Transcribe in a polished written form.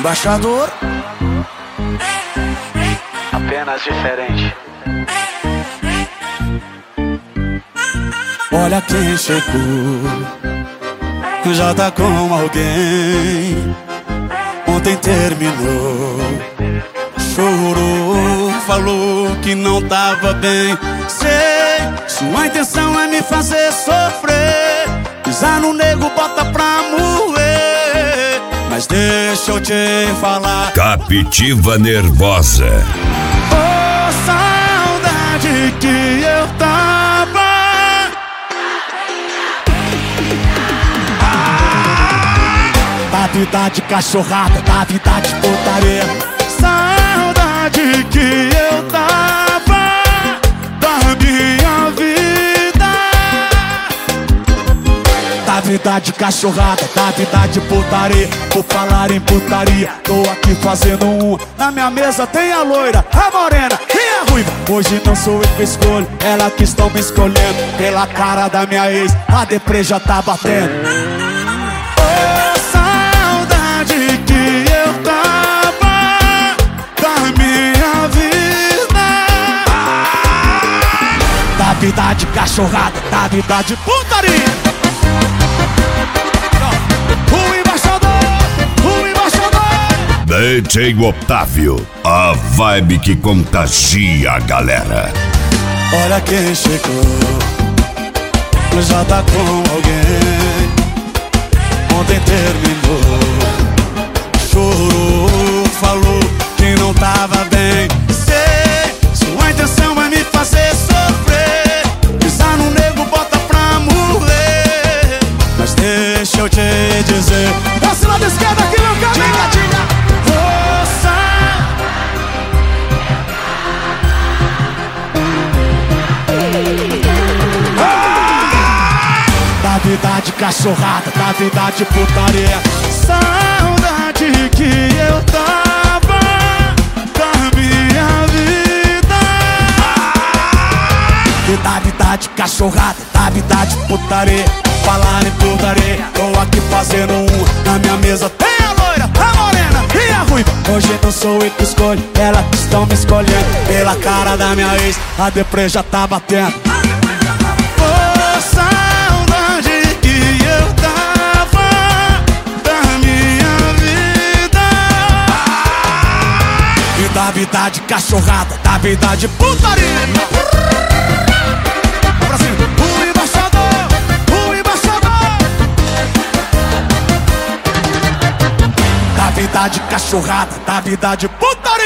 embaixador. Apenas diferente. Olha quem chegou, já tá com alguém. Ontem terminou, chorou, falou que não tava bem. Sei, sua intenção é me fazer sofrer, pisar no nego, bota pra moer. Mas deixa eu te falar, Captiva Nervosa. oh, saudade que eu tava. Da vida de cachorrada, da vida de putaria. Saudade que eu tava da minha vida. Da vida de cachorrada, da vida de putaria. Por falar em putaria, tô aqui fazendo um. Na minha mesa tem a loira, a morena e a ruiva. Hoje não sou eu que escolho, ela que estão me escolhendo. Pela cara da minha ex, a deprê já tá batendo. Que eu tava da minha vida. Da vida de cachorrada, da vida de putaria. O embaixador. DJ Otávio, a vibe que contagia a galera. Olha quem chegou, já tá com alguém. Ontem terminou, chorou, falou que não tava bem. Sei, sua intenção é me fazer sofrer, pisar no nego, bota pra morrer. Mas deixa eu te dizer, desce lá da esquerda aqui, meu cara. Diga, diga. Da vida de cachorrada, da vida de putaria. Saudade que eu tava da minha vida. E da vida de cachorrada, da vida de putaria. Falar em putaria, tô aqui fazendo um. Na minha mesa tem a loira, a morena e a ruiva. Hoje não sou eu que escolho, elas que estão me escolhendo. Pela cara da minha ex, a deprê já tá batendo. Oh, saudade que eu tava da minha vida. E da vida de cachorrada, da vida de putaria. Brasil, o embaixador, o embaixador. Da vida de cachorrada, da vida de putaria.